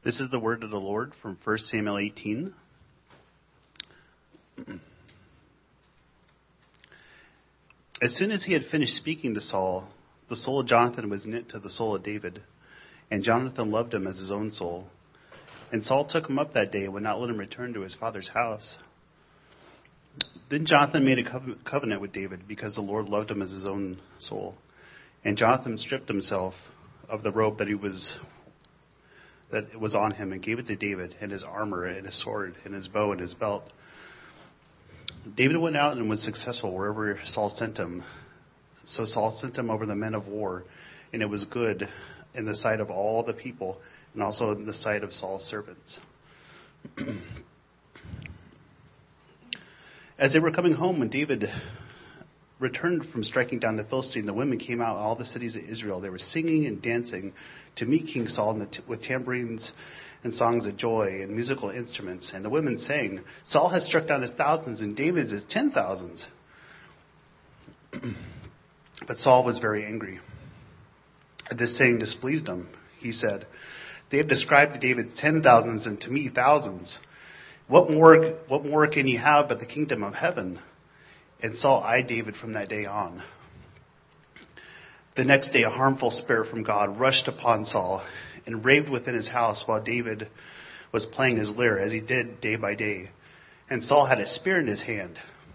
This is the word of the Lord from 1 Samuel 18. As soon as he had finished speaking to Saul, the soul of Jonathan was knit to the soul of David, and Jonathan loved him as his own soul. And Saul took him up that day and would not let him return to his father's house. Then Jonathan made a covenant with David because the Lord loved him as his own soul. And Jonathan stripped himself of the robe that was on him and gave it to David, and his armor and his sword and his bow and his belt. David went out and was successful wherever Saul sent him. So Saul sent him over the men of war, and it was good in the sight of all the people and also in the sight of Saul's servants. As they were coming home, when David returned from striking down the Philistine, the women came out in all the cities of Israel. They were singing and dancing to meet King Saul with tambourines and songs of joy and musical instruments. And the women sang, "Saul has struck down his thousands and David his 10,000s." But Saul was very angry. This saying displeased him. He said, "They have described to David 10,000s and to me thousands. What more can ye have but the kingdom of heaven?" And Saul eyed David from that day on. The next day, a harmful spirit from God rushed upon Saul and raved within his house while David was playing his lyre, as he did day by day. And Saul had a spear in his hand.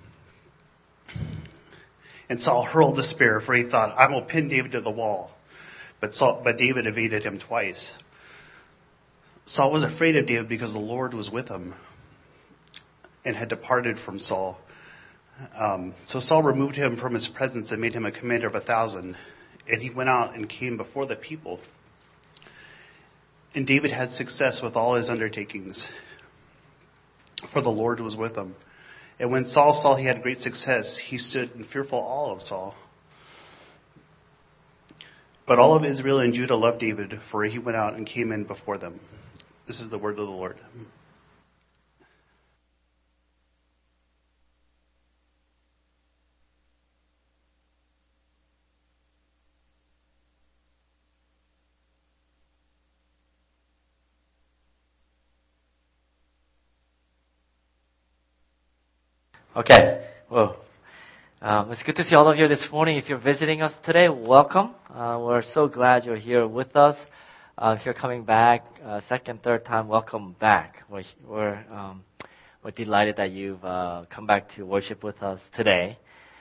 And Saul hurled the spear, for he thought, "I will pin David to the wall." But David evaded him twice. Saul was afraid of David because the Lord was with him and had departed from Saul. So Saul removed him from his presence and made him a commander of 1,000. And he went out and came before the people. And David had success with all his undertakings, for the Lord was with him. And when Saul saw he had great success, he stood in fearful awe of Saul. But all of Israel and Judah loved David, for he went out and came in before them. This is the word of the Lord. Okay. Well, it's good to see all of you this morning. If you're visiting us today, welcome. We're so glad you're here with us. If you're coming back, second, third time, welcome back. We're delighted that you've come back to worship with us today.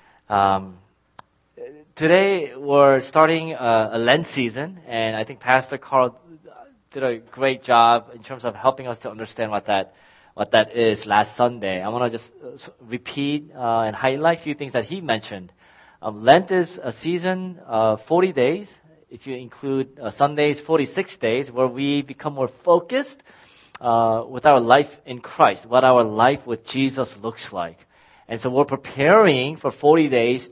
Today we're starting a Lent season, and I think Pastor Carl did a great job in terms of helping us to understand what that is last Sunday. I want to just repeat and highlight a few things that he mentioned. Lent is a season of 40 days. If you include Sundays, 46 days, where we become more focused with our life in Christ, what our life with Jesus looks like. And so we're preparing for 40 days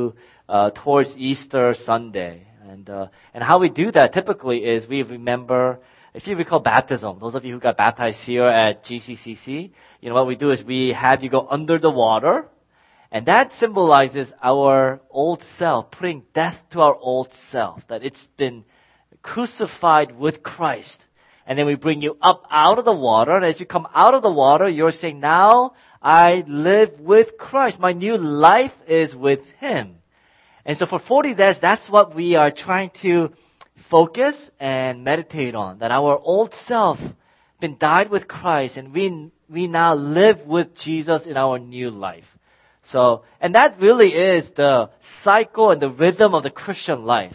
towards Easter Sunday. And how we do that typically is we remember, if you recall baptism, those of you who got baptized here at GCCC, what we do is we have you go under the water, and that symbolizes our old self, putting death to our old self, that it's been crucified with Christ. And then we bring you up out of the water, and as you come out of the water, you're saying, now I live with Christ. My new life is with Him. And so for 40 days, that's what we are trying to focus and meditate on, that our old self been died with Christ, and we now live with Jesus in our new life. So, and that really is the cycle and the rhythm of the Christian life.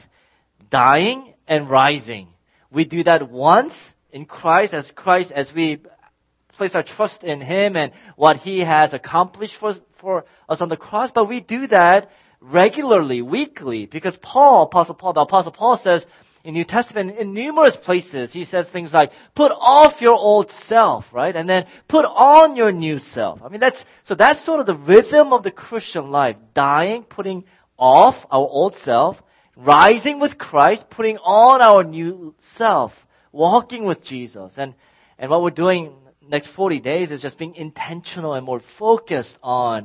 Dying and rising. We do that once in Christ, as we place our trust in Him and what He has accomplished for us on the cross, but we do that regularly, weekly, because the Apostle Paul says in New Testament, in numerous places, he says things like, put off your old self, right? And then put on your new self. I mean, that's sort of the rhythm of the Christian life. Dying, putting off our old self, rising with Christ, putting on our new self, walking with Jesus. And what we're doing next 40 days is just being intentional and more focused on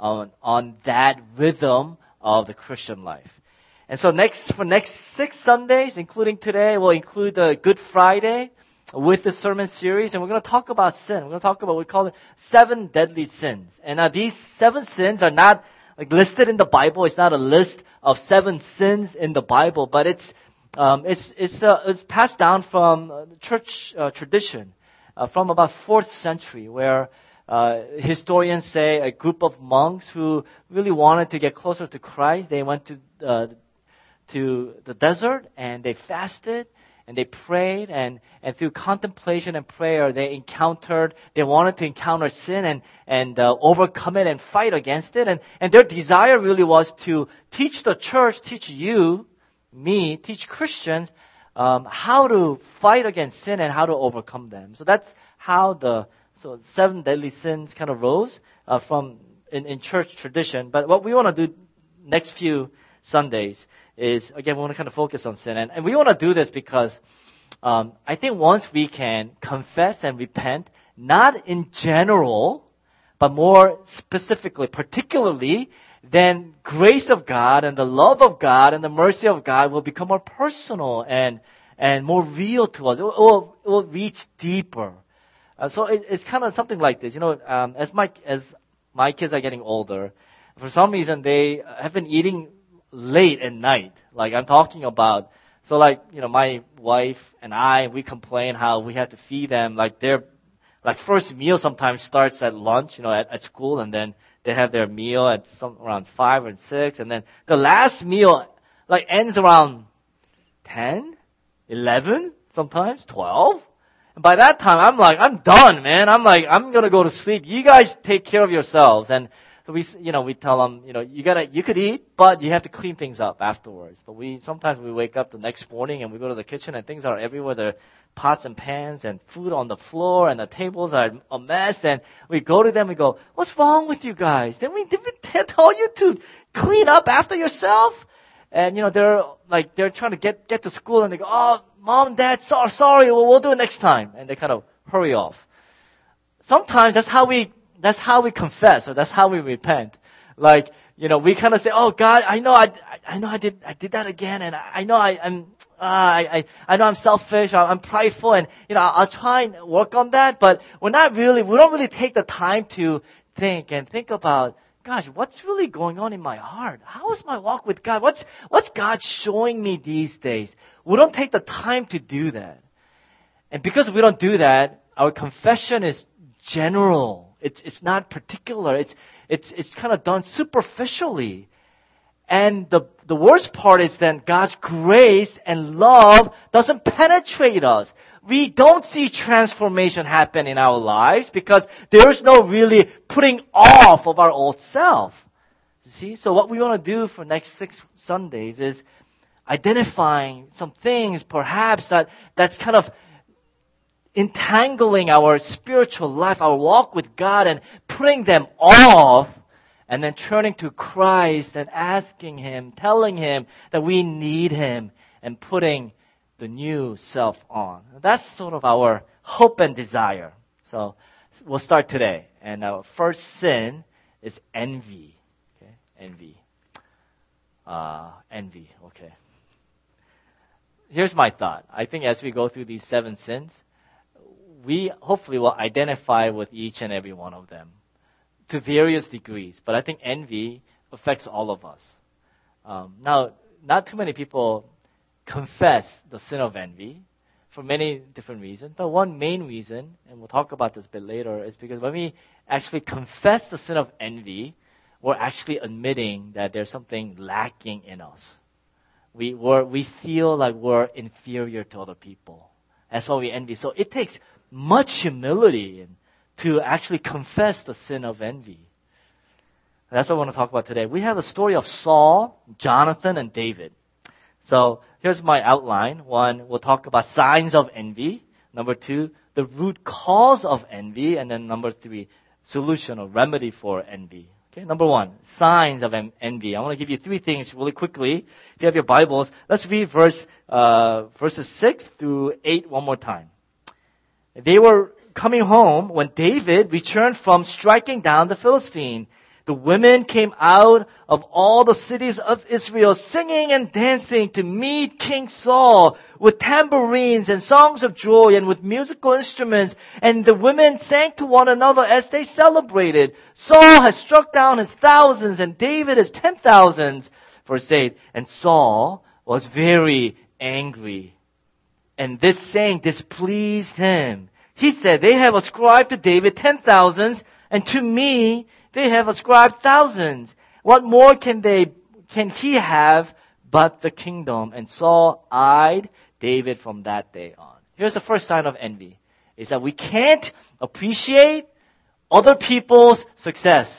that rhythm of the Christian life. And so for next 6 Sundays, including today, we'll include the Good Friday with the sermon series, and we're going to talk about sin. We're going to talk about what we call it 7 deadly sins. And these 7 sins are not like listed in the Bible. It's not a list of 7 sins in the Bible, but it's passed down from church tradition from about 4th century, where historians say a group of monks who really wanted to get closer to Christ, they went to the desert and they fasted and they prayed, and through contemplation and prayer they wanted to encounter sin and overcome it and fight against it, and their desire really was to teach the church, teach you, me, teach Christians how to fight against sin and how to overcome them. So that's how so 7 deadly sins kind of rose from in church tradition. But what we want to do next few Sundays is, again, we want to kind of focus on sin. And we want to do this because I think once we can confess and repent, not in general, but more specifically, particularly, then grace of God and the love of God and the mercy of God will become more personal and more real to us. It will reach deeper. So it's kind of something like this. As my kids are getting older, for some reason they have been eating late at night. Like I'm talking about, so like, my wife and we complain how we have to feed them. Like their first meal sometimes starts at lunch, at school, and then they have their meal at around 5 or 6, and then the last meal ends around 10, 11, sometimes 12. And by that time, I'm done, man. I'm gonna go to sleep. You guys take care of yourselves. And so we tell them, you could eat, but you have to clean things up afterwards. But sometimes we wake up the next morning and we go to the kitchen and things are everywhere. There are pots and pans and food on the floor and the tables are a mess. And we go to them and go, "What's wrong with you guys? Did we tell you to clean up after yourself?" And they're trying to get to school and they go, "Oh, Mom, Dad, sorry, we'll do it next time." And they kind of hurry off. Sometimes that's how we confess, or that's how we repent. We kind of say, "Oh God, I know I did that again, and I know I know I'm selfish, I'm prideful, and I'll try and work on that." But we don't really take the time to think about, gosh, what's really going on in my heart? How is my walk with God? What's God showing me these days? We don't take the time to do that. And because we don't do that, our confession is general. It's not particular. It's kind of done superficially. And the worst part is then God's grace and love doesn't penetrate us. We don't see transformation happen in our lives because there's no really putting off of our old self. See? So what we want to do for next 6 Sundays is identifying some things perhaps that's kind of entangling our spiritual life, our walk with God, and putting them off, and then turning to Christ and asking Him, telling Him that we need Him, and putting the new self on. That's sort of our hope and desire. So we'll start today. And our first sin is envy. Okay? Envy. Envy. Okay. Here's my thought. I think as we go through these 7 sins, we hopefully will identify with each and every one of them to various degrees. But I think envy affects all of us. Now, not too many people confess the sin of envy for many different reasons. But one main reason, and we'll talk about this a bit later, is because when we actually confess the sin of envy, we're actually admitting that there's something lacking in us. We feel like we're inferior to other people. That's why we envy. So it takes much humility to actually confess the sin of envy. That's what I want to talk about today. We have a story of Saul, Jonathan, and David. So here's my outline. 1, we'll talk about signs of envy. Number 2, the root cause of envy. And then number 3, solution or remedy for envy. Okay, number 1, signs of envy. I want to give you 3 things really quickly. If you have your Bibles, let's read verses 6 through 8 one more time. They were coming home when David returned from striking down the Philistine. The women came out of all the cities of Israel singing and dancing to meet King Saul with tambourines and songs of joy and with musical instruments. And the women sang to one another as they celebrated. Saul has struck down his thousands and David his 10,000s. Verse 8, and Saul was very angry. And this saying displeased him. He said, they have ascribed to David 10,000s, and to me they have ascribed thousands. What more can he have but the kingdom? And Saul eyed David from that day on. Here's the first sign of envy, is that we can't appreciate other people's success.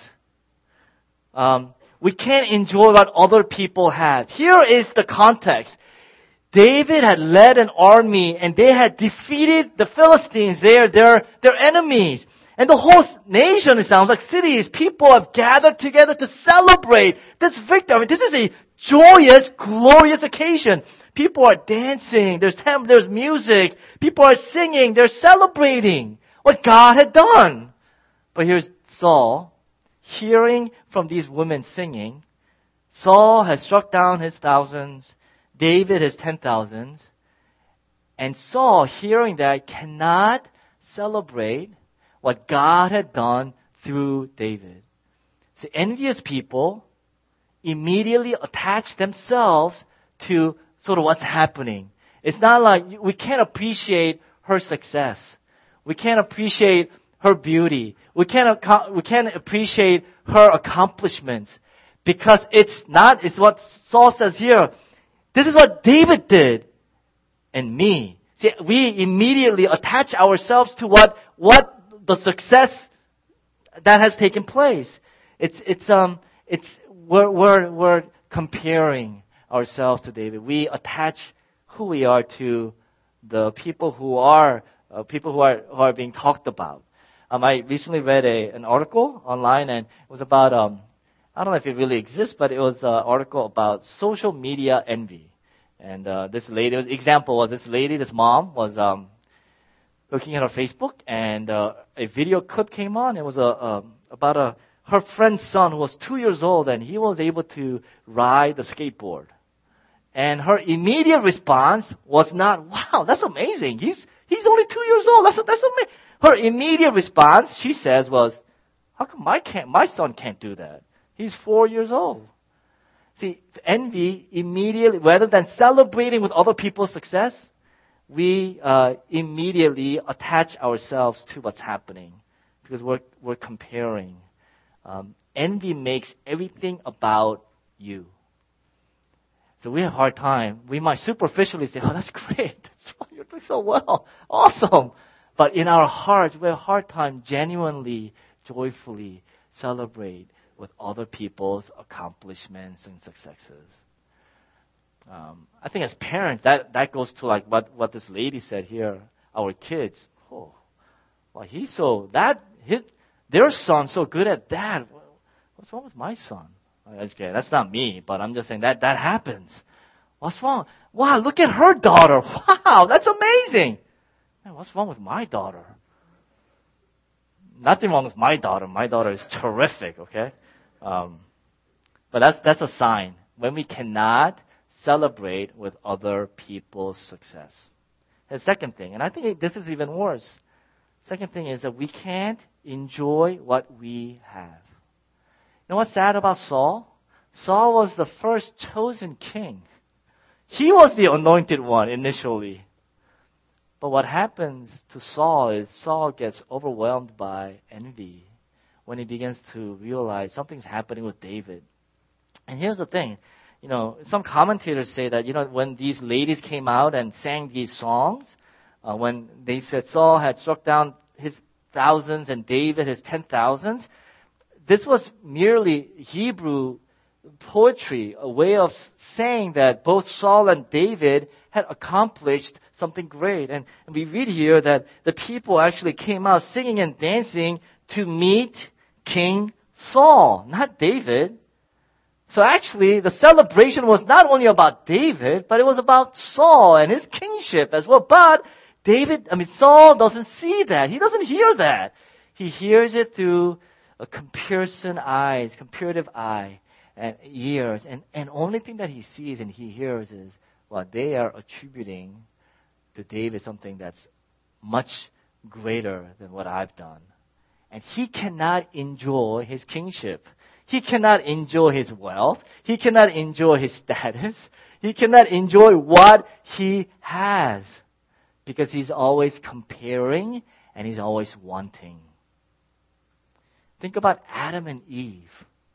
We can't enjoy what other people have. Here is the context. David had led an army and they had defeated the Philistines. They are their enemies. And the whole nation, it sounds like cities, people have gathered together to celebrate this victory. I mean, this is a joyous, glorious occasion. People are dancing. There's music. People are singing. They're celebrating what God had done. But here's Saul, hearing from these women singing. Saul has struck down his thousands. David his 10,000s. And Saul, hearing that, cannot celebrate what God had done through David. So envious people immediately attach themselves to sort of what's happening. It's not like we can't appreciate her success. We can't appreciate her beauty. We can't appreciate her accomplishments because it's what Saul says here. This is what David did and me. See, we immediately attach ourselves to what the success that has taken place. We're comparing ourselves to David. We attach who we are to the people who are being talked about. I recently read an article online, and it was about I don't know if it really exists, but it was an article about social media envy. And this mom was looking at her Facebook, and a video clip came on. It was about her friend's son who was 2 years old, and he was able to ride the skateboard. And her immediate response was not, "Wow, that's amazing. He's only 2 years old. That's amazing." Her immediate response, she says, was, "How come my son can't do that? He's 4 years old." See, envy immediately, rather than celebrating with other people's success, we immediately attach ourselves to what's happening because we're comparing. Envy makes everything about you. So we have a hard time. We might superficially say, "Oh, that's great. You're doing so well. Awesome." But in our hearts, we have a hard time genuinely, joyfully celebrate with other people's accomplishments and successes. I think as parents, that goes to like what this lady said here. Our kids, oh, well, their son's so good at that. What's wrong with my son? Okay, that's not me, but I'm just saying that happens. What's wrong? Wow, look at her daughter. Wow, that's amazing. Man, what's wrong with my daughter? Nothing wrong with my daughter. My daughter is terrific, okay? But that's a sign when we cannot celebrate with other people's success. The second thing, and I think this is even worse. Second thing is that we can't enjoy what we have. You know what's sad about Saul? Saul was the first chosen king. He was the anointed one initially. But what happens to Saul is Saul gets overwhelmed by envy when he begins to realize something's happening with David. And here's the thing. Some commentators say that, when these ladies came out and sang these songs, when they said Saul had struck down his thousands and David his 10,000s, this was merely Hebrew poetry, a way of saying that both Saul and David had accomplished something great. And we read here that the people actually came out singing and dancing to meet King Saul, not David. So actually, the celebration was not only about David, but it was about Saul and his kingship as well. But Saul doesn't see that. He doesn't hear that. He hears it through a comparative eye and ears. And only thing that he sees and he hears is, well, they are attributing to David something that's much greater than what I've done. And he cannot enjoy his kingship. He cannot enjoy his wealth. He cannot enjoy his status. He cannot enjoy what he has. Because he's always comparing and he's always wanting. Think about Adam and Eve.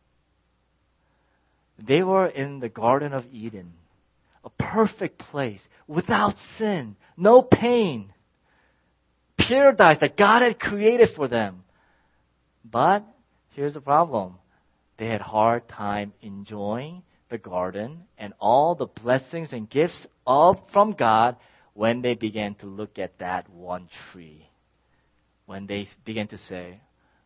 They were in the Garden of Eden. A perfect place. Without sin. No pain. Paradise that God had created for them. But here's the problem. They had hard time enjoying the garden and all the blessings and gifts from God when they began to look at that one tree. When they began to say,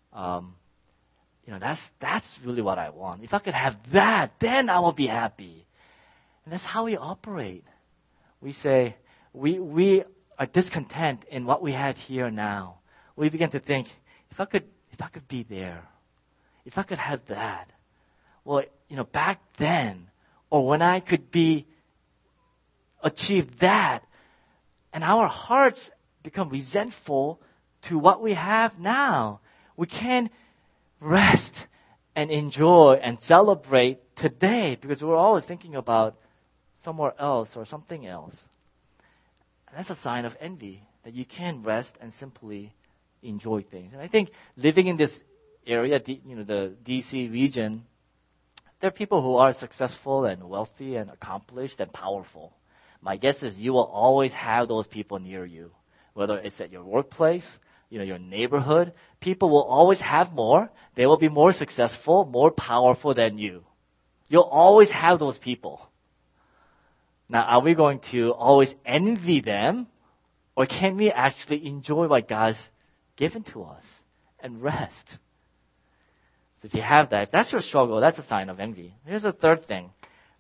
that's really what I want. If I could have that, then I will be happy. And that's how we operate. We say, we are discontent in what we have here now. We begin to think, if I could be there, if I could have that, well, back then, or when I could achieve that, and our hearts become resentful to what we have now. We can't rest and enjoy and celebrate today because we're always thinking about somewhere else or something else. And that's a sign of envy, that you can't rest and simply enjoy things. And I think living in this area, the DC region, there are people who are successful and wealthy and accomplished and powerful. My guess is you will always have those people near you, whether it's at your workplace, your neighborhood. People will always have more. They will be more successful, more powerful than you. You'll always have those people. Now, are we going to always envy them, or can we actually enjoy what God's given to us and rest? So if you have that, if that's your struggle, that's a sign of envy. Here's the third thing.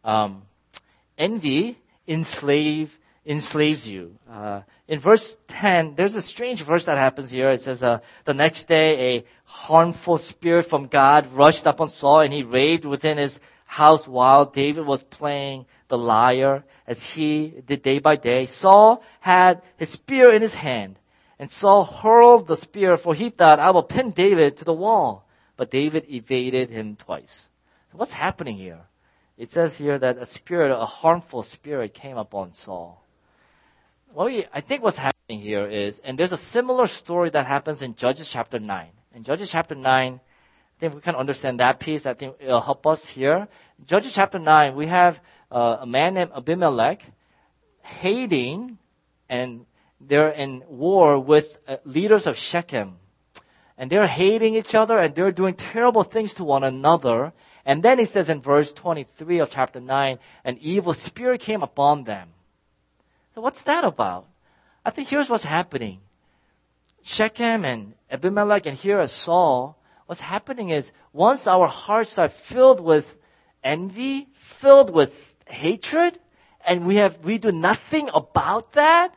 Envy enslaves you. In verse 10, there's a strange verse that happens here. It says, the next day a harmful spirit from God rushed upon Saul, and he raved within his house while David was playing the lyre, as he did day by day. Saul had his spear in his hand, and Saul hurled the spear, for he thought, I will pin David to the wall. But David evaded him twice. So what's happening here? It says here that a harmful spirit came upon Saul. I think what's happening here is, and there's a similar story that happens in Judges chapter 9. In Judges chapter 9, I think we can understand that piece. I think it'll help us here. In Judges chapter 9, we have a man named Abimelech hating, and they're in war with leaders of Shechem. And they're hating each other, and they're doing terrible things to one another. And then it says in verse 23 of chapter 9, an evil spirit came upon them. So what's that about? I think here's what's happening. Shechem and Abimelech and here is Saul. What's happening is once our hearts are filled with envy, filled with hatred, and we do nothing about that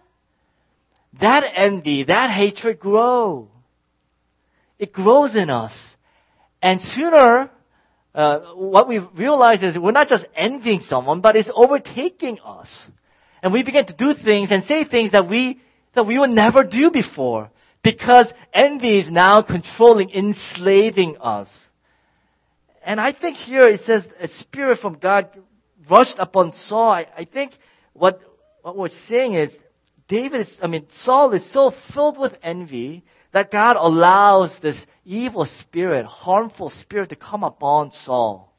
envy, that hatred grows. It grows in us. And sooner, what we realize is we're not just envying someone, but it's overtaking us. And we begin to do things and say things that we would never do before. Because envy is now controlling, enslaving us. And I think here it says a spirit from God rushed upon Saul. I think what we're saying is Saul is so filled with envy that God allows this evil spirit, harmful spirit to come upon Saul.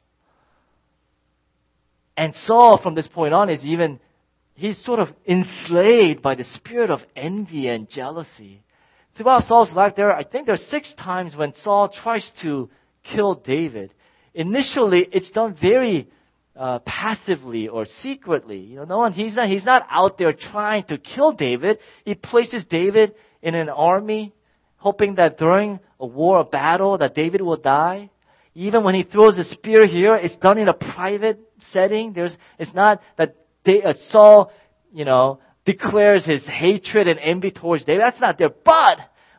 And Saul, from this point on, he's sort of enslaved by the spirit of envy and jealousy. Throughout Saul's life, I think there are 6 times when Saul tries to kill David. Initially, it's done very passively or secretly. He's not out there trying to kill David. He places David in an army, hoping that during a war, a battle, that David will die. Even when he throws a spear here, it's done in a private setting. It's not that Saul, declares his hatred and envy towards David. That's not there. But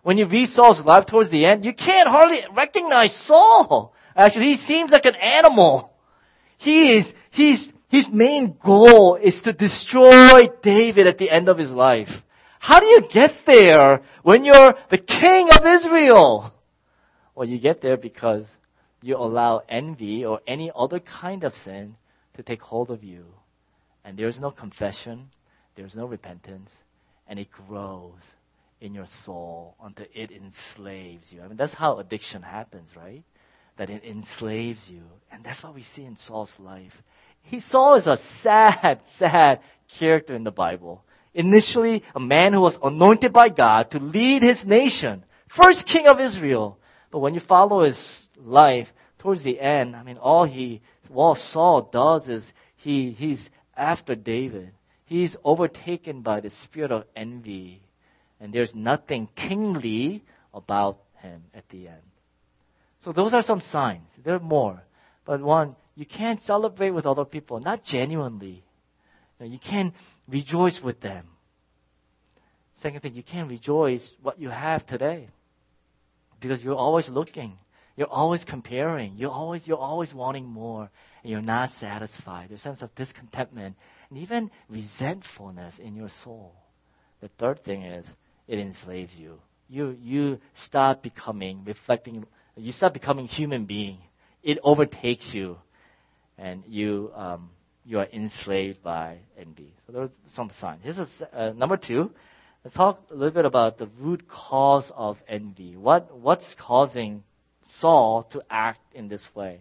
when you read Saul's life towards the end, you can't hardly recognize Saul. Actually, he seems like an animal. His main goal is to destroy David at the end of his life. How do you get there when you're the king of Israel? Well, you get there because you allow envy or any other kind of sin to take hold of you. And there's no confession, there's no repentance, and it grows in your soul until it enslaves you. I mean, that's how addiction happens, right? That it enslaves you. And that's what we see in Saul's life. Saul is a sad, sad character in the Bible. Initially, a man who was anointed by God to lead his nation. First king of Israel. But when you follow his life, towards the end, I mean, all Saul does is he's after David. He's overtaken by the spirit of envy. And there's nothing kingly about him at the end. So those are some signs. There are more. But one, you can't celebrate with other people, not genuinely. You can't rejoice with them. Second thing, you can't rejoice what you have today. Because you're always looking. You're always comparing. You're always wanting more. And you're not satisfied. There's a sense of discontentment and even resentfulness in your soul. The third thing is, it enslaves you. You start becoming human being. It overtakes you. And you are enslaved by envy. So those are some signs. Here's number 2. Let's talk a little bit about the root cause of envy. What's causing Saul to act in this way?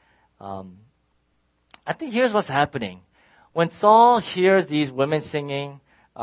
I think here's what's happening. When Saul hears these women singing,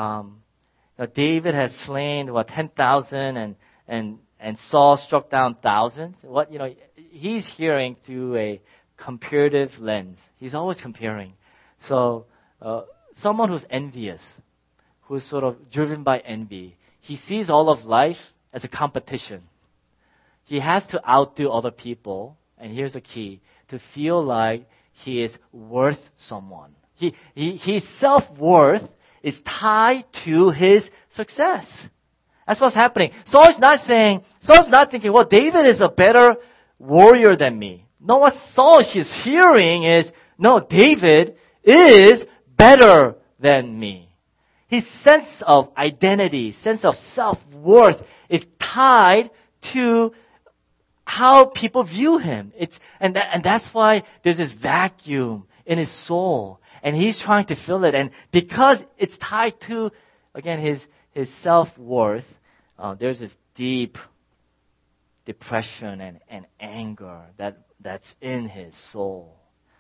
David has slain 10,000 and Saul struck down thousands. He's hearing through a comparative lens. He's always comparing. So someone who's envious, who's sort of driven by envy, he sees all of life as a competition. He has to outdo other people, and here's the key, to feel like he is worth someone. His self-worth is tied to his success. That's what's happening. Saul's not thinking, well, David is a better warrior than me. No, what Saul is hearing is, no, David is better than me. His sense of identity, sense of self-worth is tied to how people view him. And that's why there's this vacuum in his soul. And he's trying to fill it. And because it's tied to, again, his self-worth, there's this deep depression and anger that's in his soul.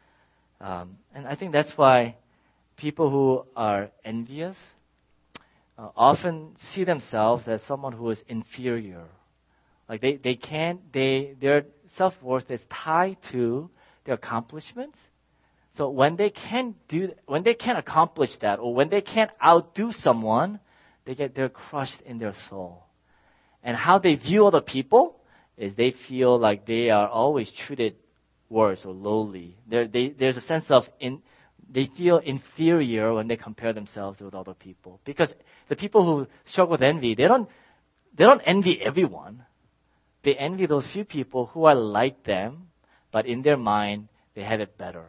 And I think that's why people who are envious often see themselves as someone who is inferior. Like their self-worth is tied to their accomplishments. So when they can't accomplish that, or when they can't outdo someone, they're crushed in their soul. And how they view other people is they feel like they are always treated worse or lowly. There's a sense of they feel inferior when they compare themselves with other people. Because the people who struggle with envy, they don't envy everyone. They envy those few people who are like them, but in their mind, they have it better.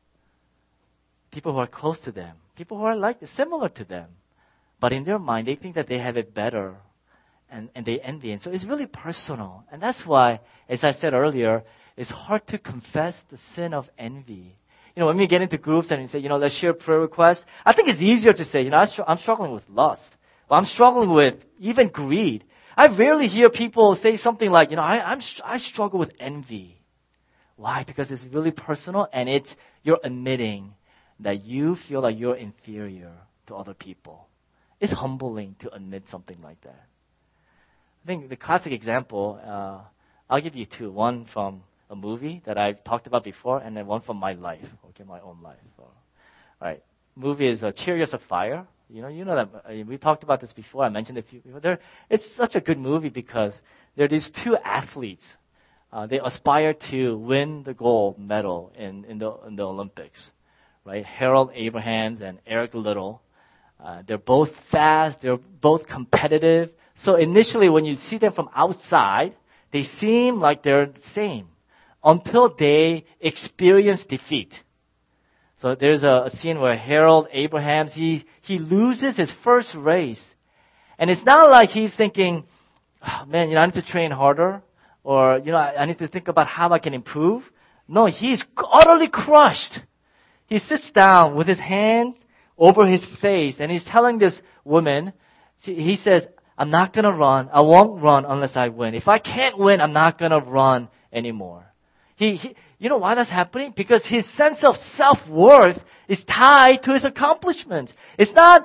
People who are close to them, people who are similar to them, but in their mind, they think that they have it better, and they envy. And so it's really personal. And that's why, as I said earlier, it's hard to confess the sin of envy. When we get into groups and we say, let's share prayer requests, I think it's easier to say, I'm struggling with lust. Or I'm struggling with even greed. I rarely hear people say something like, I struggle with envy. Why? Because it's really personal and you're admitting that you feel like you're inferior to other people. It's humbling to admit something like that. I think the classic example, I'll give you 2. One from a movie that I've talked about before, and then one from my life, my own life. All right. Movie is Chariots of Fire. You know that we talked about this before. I mentioned it a few people. It's such a good movie because there are these 2 athletes. They aspire to win the gold medal in the Olympics, right? Harold Abrahams and Eric Liddell. They're both fast. They're both competitive. So initially when you see them from outside, they seem like they're the same until they experience defeat. So there's a scene where Harold Abrahams, he loses his first race. And it's not like he's thinking, oh, man, I need to train harder, or, I need to think about how I can improve. No, he's utterly crushed. He sits down with his hand over his face, and he's telling this woman, he says, I'm not going to run. I won't run unless I win. If I can't win, I'm not going to run anymore. You know why that's happening? Because his sense of self-worth is tied to his accomplishments. He's not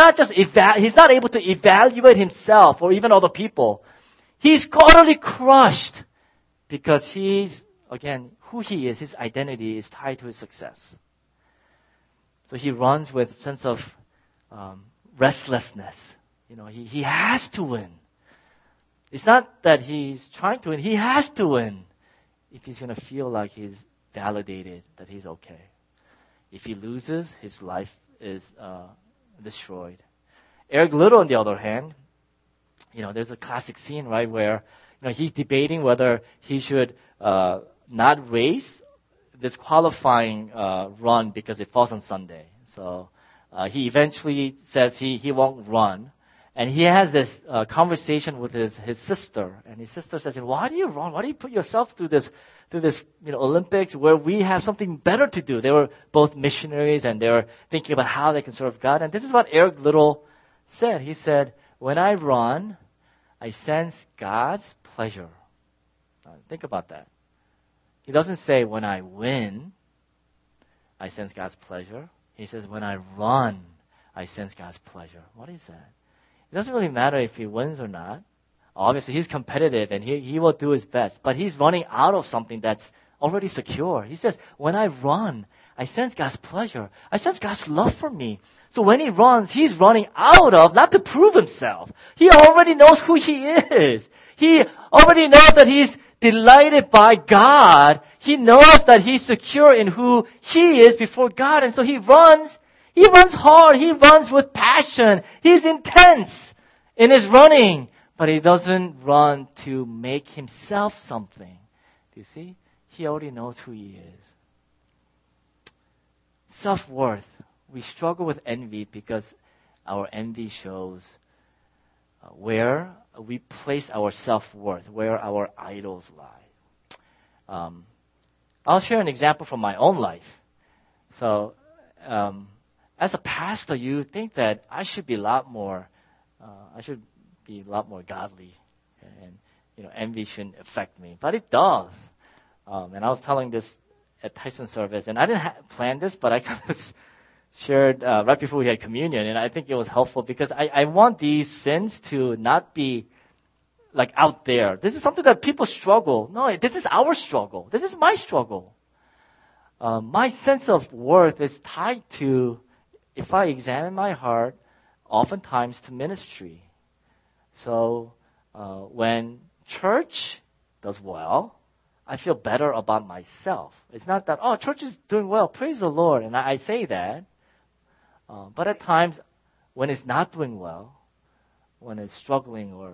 able to evaluate himself or even other people. He's utterly crushed because who he is, his identity is tied to his success. So he runs with a sense of restlessness. He has to win. It's not that he's trying to win. He has to win if he's going to feel like he's validated, that he's okay. If he loses, his life is destroyed. Eric Liddell, on the other hand, there's a classic scene, right, where he's debating whether he should not race this qualifying run because it falls on Sunday. So he eventually says he won't run. And he has this conversation with his sister, and his sister says, "Why do you run? Why do you put yourself through this Olympics where we have something better to do?" They were both missionaries, and they were thinking about how they can serve God. And this is what Eric Liddell said. He said, "When I run, I sense God's pleasure." Think about that. He doesn't say, "When I win, I sense God's pleasure." He says, "When I run, I sense God's pleasure." What is that? It doesn't really matter if he wins or not. Obviously, he's competitive and he will do his best. But he's running out of something that's already secure. He says, when I run, I sense God's pleasure. I sense God's love for me. So when he runs, he's running out of, not to prove himself. He already knows who he is. He already knows that he's delighted by God. He knows that he's secure in who he is before God. And so he runs. He runs hard. He runs with passion. He's intense in his running. But he doesn't run to make himself something. Do you see? He already knows who he is. Self-worth. We struggle with envy because our envy shows where we place our self-worth, where our idols lie. I'll share an example from my own life. So, as a pastor, you think that I should be a lot more godly, and envy shouldn't affect me, but it does. And I was telling this at Tyson service, and I didn't plan this, but I kind of shared right before we had communion, and I think it was helpful because I want these sins to not be like out there. This is something that people struggle. No, this is our struggle. This is my struggle. My sense of worth is tied to, if I examine my heart, oftentimes to ministry. So when church does well, I feel better about myself. It's not that, church is doing well, praise the Lord, and I say that. But at times, when it's not doing well, when it's struggling, or,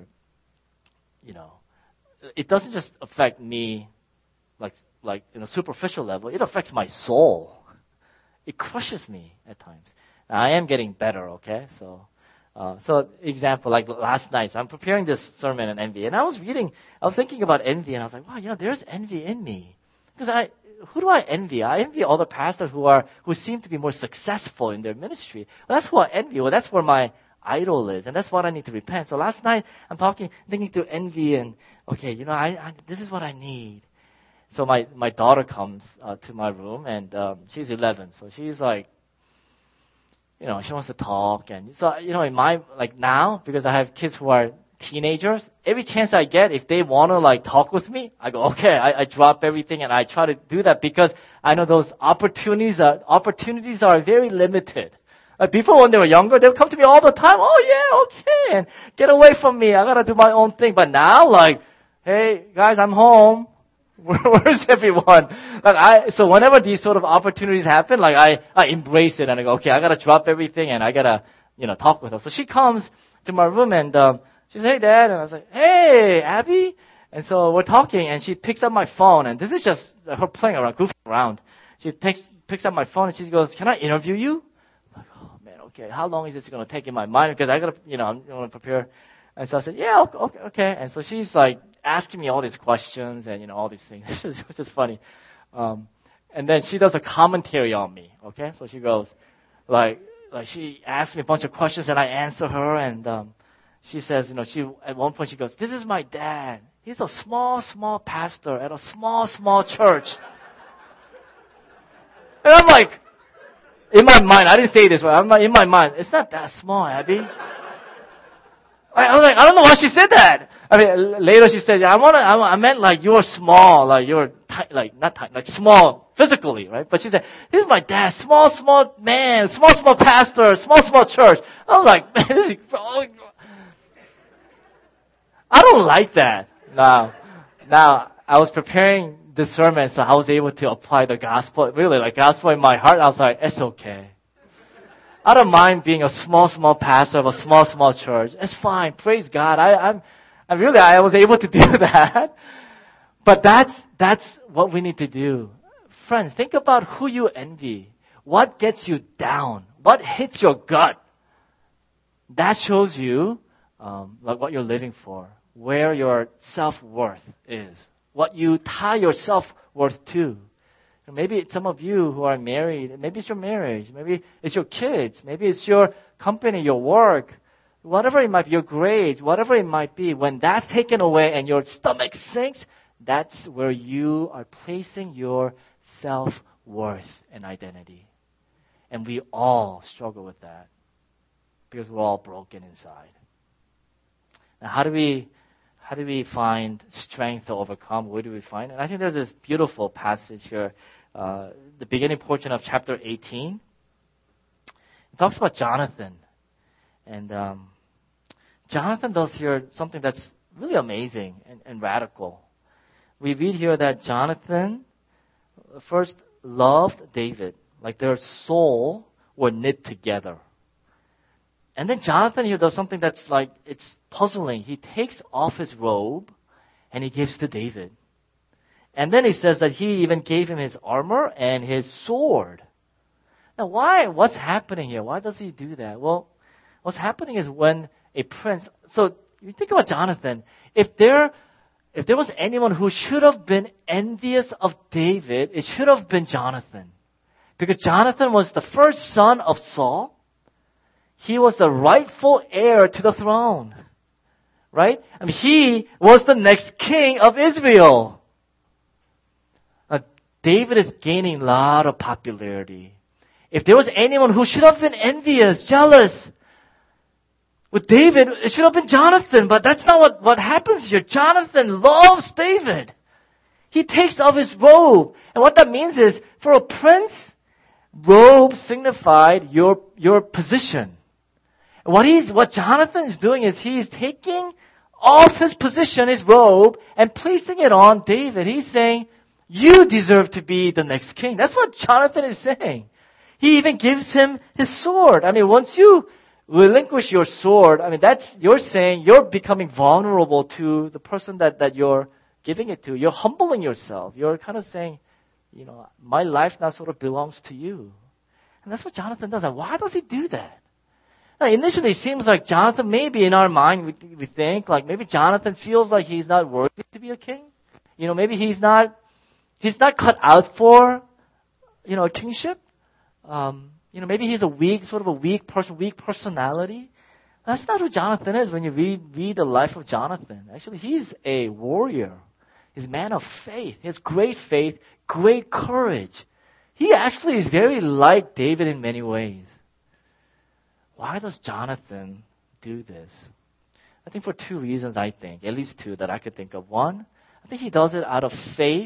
it doesn't just affect me like in a superficial level. It affects my soul. It crushes me at times. I am getting better, okay? So example, like last night, so I'm preparing this sermon on envy, and I was thinking about envy, and I was like, wow, there's envy in me. Because who do I envy? I envy all the pastors who seem to be more successful in their ministry. Well, that's who I envy. Well, that's where my idol is, and that's what I need to repent. So last night, I'm thinking through envy, and okay, this is what I need. So my daughter comes to my room, and she's 11, so she's like, she wants to talk. And so, in now, because I have kids who are teenagers, every chance I get, if they want to talk with me, I go, okay, I drop everything and I try to do that because I know those opportunities are very limited. Before, when they were younger, they would come to me all the time. Oh yeah, okay, and get away from me. I gotta do my own thing. But now, hey guys, I'm home. Where's everyone? So whenever these sort of opportunities happen, I embrace it and I go, okay, I gotta drop everything and I gotta, talk with her. So she comes to my room and, She said, hey, Dad. And I was like, hey, Abby. And so we're talking, and she picks up my phone, and this is just her playing around, goofing around. She picks up my phone, and she goes, can I interview you? I'm like, oh, man, okay. How long is this going to take in my mind? Because I got to, I'm going to prepare. And so I said, yeah, okay. And so she's like asking me all these questions and, all these things. It's just funny. And then she does a commentary on me, okay? So she goes, like she asks me a bunch of questions, and I answer her, and she says, at one point she goes, this is my dad. He's a small pastor at a small church. And I'm like, in my mind, I didn't say this, but I'm like, in my mind, it's not that small, Abby. I was like, I don't know why she said that. I mean, later she said, I meant like you're small, like you're not tight, like small physically, right? But she said, this is my dad, small man, small pastor, small church. I was like, man, this is, I don't like that. Now, I was preparing the sermon, so I was able to apply the gospel, really, like gospel in my heart. I was like, it's okay. I don't mind being a small pastor of a small church. It's fine. Praise God. I was able to do that. But that's what we need to do. Friends, think about who you envy. What gets you down? What hits your gut? That shows you, like what you're living for. Where your self-worth is. What you tie your self-worth to. Maybe it's some of you who are married. Maybe it's your marriage. Maybe it's your kids. Maybe it's your company, your work. Whatever it might be, your grades, whatever it might be. When that's taken away and your stomach sinks, that's where you are placing your self-worth and identity. And we all struggle with that because we're all broken inside. Now, how do we find strength to overcome? Where do we find it? I think there's this beautiful passage here, the beginning portion of chapter 18. It talks about Jonathan. And Jonathan does here something that's really amazing and radical. We read here that Jonathan first loved David, like their soul were knit together. And then Jonathan here does something that's like, it's puzzling. He takes off his robe and he gives to David. And then he says that he even gave him his armor and his sword. Now what's happening here? Why does he do that? Well, what's happening is when a prince, so you think about Jonathan, if there was anyone who should have been envious of David, it should have been Jonathan. Because Jonathan was the first son of Saul. He was the rightful heir to the throne. Right? I mean, he was the next king of Israel. David is gaining a lot of popularity. If there was anyone who should have been envious, jealous, with David, it should have been Jonathan, but that's not what happens here. Jonathan loves David. He takes off his robe. And what that means is, for a prince, robe signified your position. What Jonathan is doing is he's taking off his position, his robe, and placing it on David. He's saying, you deserve to be the next king. That's what Jonathan is saying. He even gives him his sword. I mean, once you relinquish your sword, I mean, you're saying you're becoming vulnerable to the person that you're giving it to. You're humbling yourself. You're kind of saying, my life now sort of belongs to you. And that's what Jonathan does. Why does he do that? Now, initially, it seems like Jonathan, maybe in our mind, we think, like maybe Jonathan feels like he's not worthy to be a king. Maybe he's not cut out for, a kingship. Maybe he's sort of a weak person, weak personality. That's not who Jonathan is when you read the life of Jonathan. Actually, he's a warrior. He's a man of faith. He has great faith, great courage. He actually is very like David in many ways. Why does Jonathan do this? I think for two reasons, at least two that I could think of. One, I think he does it out of faith.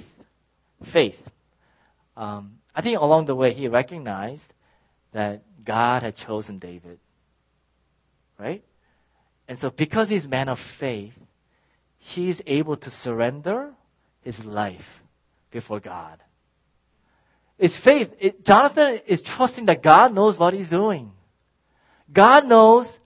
I think along the way he recognized that God had chosen David. Right? And so because he's a man of faith, he's able to surrender his life before God. It's faith. Jonathan is trusting that God knows what he's doing. God knows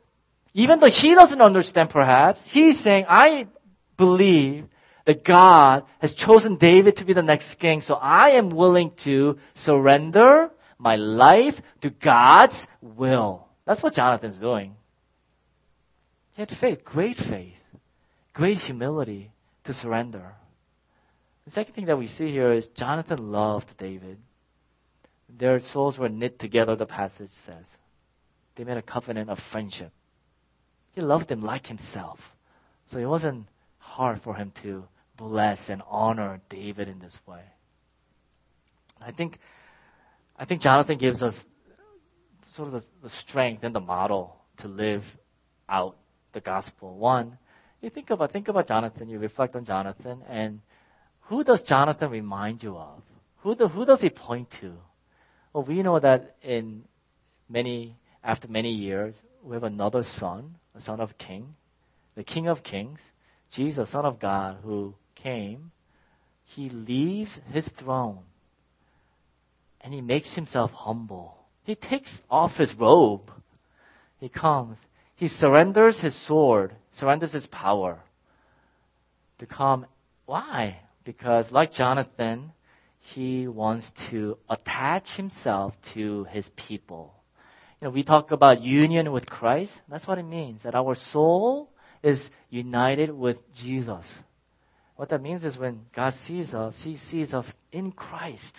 Even though he doesn't understand perhaps, he's saying, I believe that God has chosen David to be the next king, so I am willing to surrender my life to God's will. That's what Jonathan's doing. He had faith, great humility to surrender. The second thing that we see here is Jonathan loved David. Their souls were knit together, the passage says. They made a covenant of friendship. He loved him like himself. So it wasn't hard for him to bless and honor David in this way. I think Jonathan gives us sort of the strength and the model to live out the gospel. One, you think about Jonathan, you reflect on Jonathan, and who does Jonathan remind you of? Who does he point to? Well, we know that after many years, we have another son, a son of king, the King of Kings, Jesus, Son of God, who came. He leaves his throne and he makes himself humble. He takes off his robe. He comes. He surrenders his sword, surrenders his power to come. Why? Because like Jonathan, he wants to attach himself to his people. We talk about union with Christ. That's what it means, that our soul is united with Jesus. What that means is when God sees us, He sees us in Christ.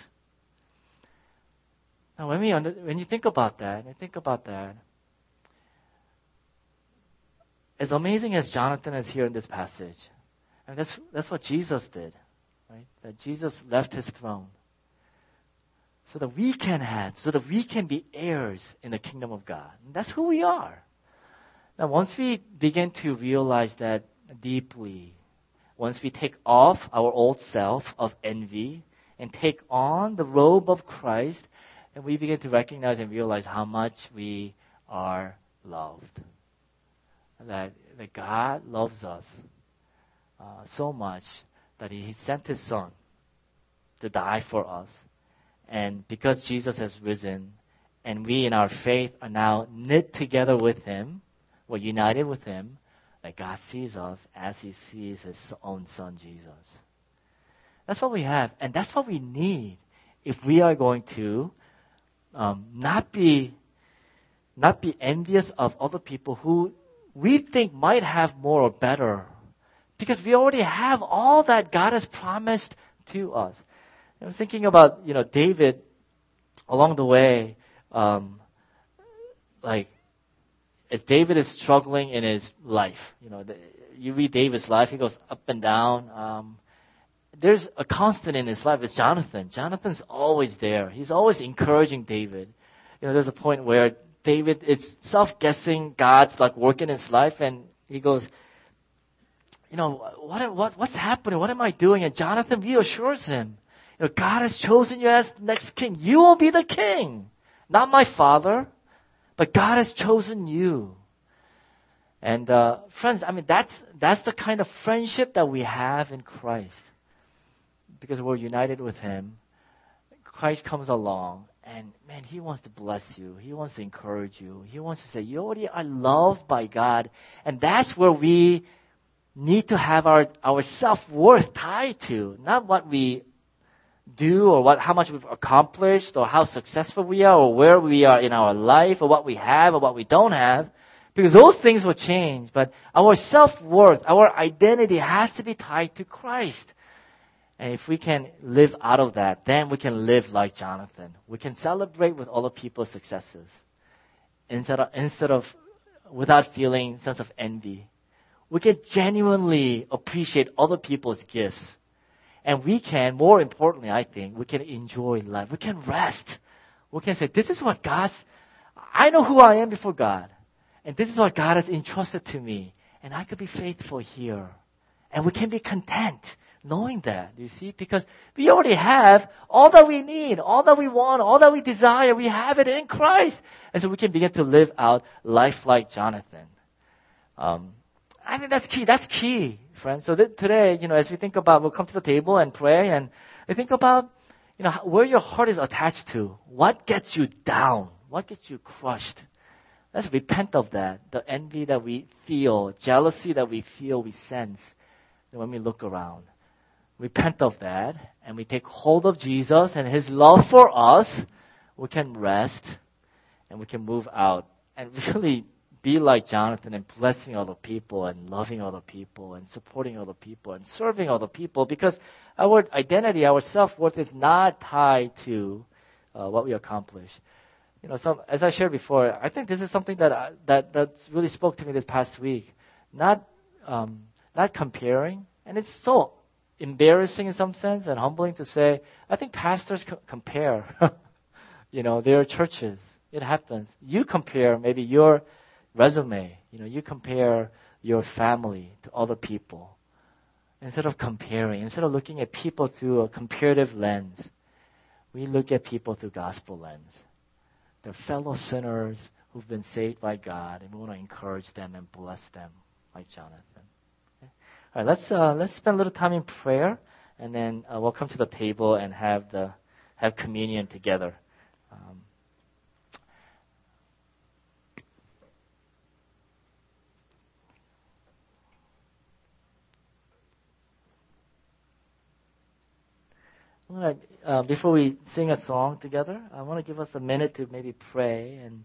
Now, when you think about that, as amazing as Jonathan is here in this passage, and that's what Jesus did, right? That Jesus left His throne so that we can be heirs in the kingdom of God. And that's who we are. Now, once we begin to realize that deeply, once we take off our old self of envy and take on the robe of Christ, and we begin to recognize and realize how much we are loved. That God loves us so much that He sent His Son to die for us. And because Jesus has risen, and we in our faith are now knit together with Him, we're united with Him, that God sees us as He sees His own Son, Jesus. That's what we have, and that's what we need if we are going to not be envious of other people who we think might have more or better, because we already have all that God has promised to us. I was thinking about, David along the way, as David is struggling in his life. You read David's life, he goes up and down. There's a constant in his life. It's Jonathan. Jonathan's always there. He's always encouraging David. There's a point where David is self-guessing God's work in his life, and he goes, what's happening? What am I doing? And Jonathan reassures him. God has chosen you as the next king. You will be the king. Not my father, but God has chosen you. And friends, that's the kind of friendship that we have in Christ. Because we're united with Him. Christ comes along and, man, He wants to bless you. He wants to encourage you. He wants to say, you already are loved by God. And that's where we need to have our self-worth tied to. Not what we do or how much we've accomplished or how successful we are or where we are in our life or what we have or what we don't have, because those things will change. But our self-worth, our identity has to be tied to Christ. And if we can live out of that, then we can live like Jonathan. We can celebrate with other people's successes instead of without feeling sense of envy. We can genuinely appreciate other people's gifts. And we can, more importantly, I think, we can enjoy life. We can rest. We can say, this is what I know who I am before God. And this is what God has entrusted to me. And I could be faithful here. And we can be content knowing that, you see, because we already have all that we need, all that we want, all that we desire. We have it in Christ. And so we can begin to live out life like Jonathan. I think that's key. That's key, friends. So today, as we think about, we'll come to the table and pray, and we think about, where your heart is attached to. What gets you down? What gets you crushed? Let's repent of that. The envy that we feel, jealousy that we feel, we sense when we look around. Repent of that, and we take hold of Jesus and His love for us. We can rest, and we can move out and really be like Jonathan and blessing other people and loving other people and supporting other people and serving other people, because our identity, our self-worth is not tied to what we accomplish. As I shared before, I think this is something that's really spoke to me this past week. Not comparing, and it's so embarrassing in some sense and humbling to say. I think pastors compare, their churches. It happens. You compare maybe your resume. You compare your family to other people. Instead of comparing, instead of looking at people through a comparative lens, we look at people through gospel lens. They're fellow sinners who've been saved by God, and we want to encourage them and bless them like Jonathan. Okay? All right, let's spend a little time in prayer, and then we'll come to the table and have communion together. Before we sing a song together, I want to give us a minute to maybe pray. And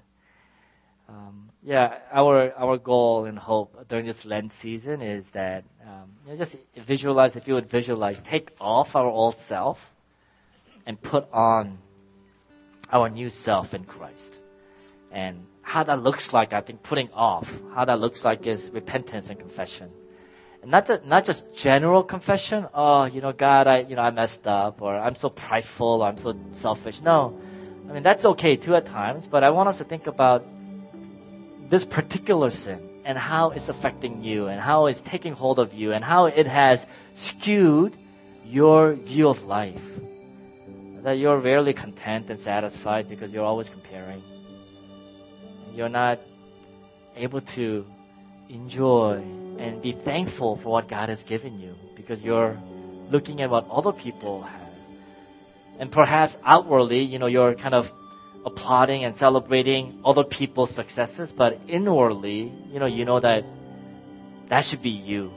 our goal and hope during this Lent season is that just visualize, if you would visualize, take off our old self and put on our new self in Christ. And how that looks like, I think, putting off, how that looks like is repentance and confession. And not just general confession. Oh, God, I messed up, or I'm so prideful, or I'm so selfish. No, I mean that's okay too at times. But I want us to think about this particular sin and how it's affecting you, and how it's taking hold of you, and how it has skewed your view of life. That you're rarely content and satisfied because you're always comparing. You're not able to enjoy and be thankful for what God has given you, because you're looking at what other people have. And perhaps outwardly, you're kind of applauding and celebrating other people's successes, but inwardly, you know that should be you.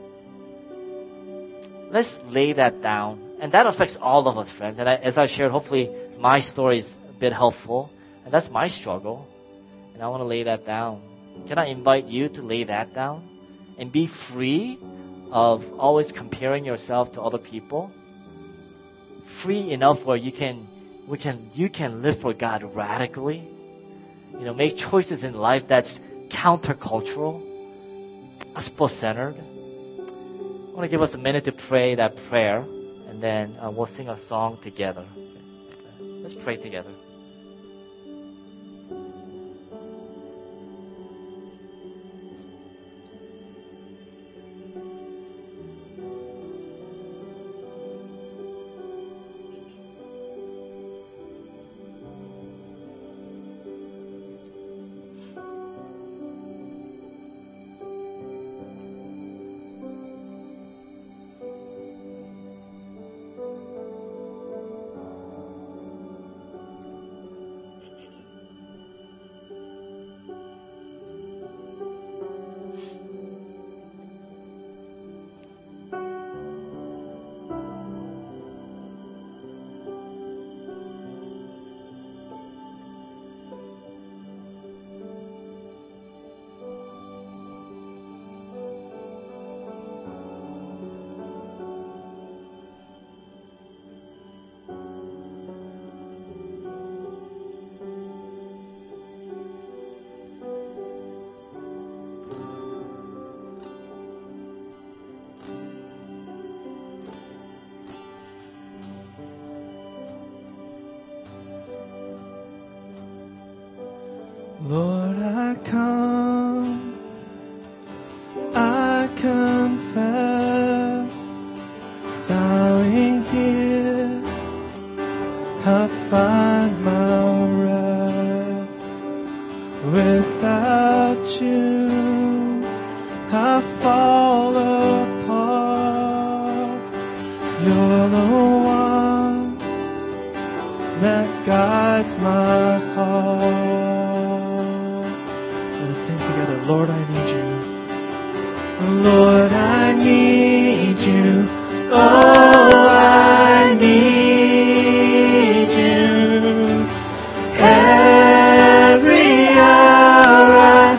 Let's lay that down. And that affects all of us, friends. And as I shared, hopefully my story is a bit helpful. And that's my struggle. And I want to lay that down. Can I invite you to lay that down and be free of always comparing yourself to other people? Free enough where you can live for God radically. Make choices in life that's countercultural, gospel-centered. I want to give us a minute to pray that prayer, and then we'll sing a song together. Let's pray together. Lord, I come, I confess, bowing here, I find my rest. Without you, I fall apart. You're the one that guides my heart. sing together. Lord, I need you. Lord, I need you. Oh, I need you. Every hour I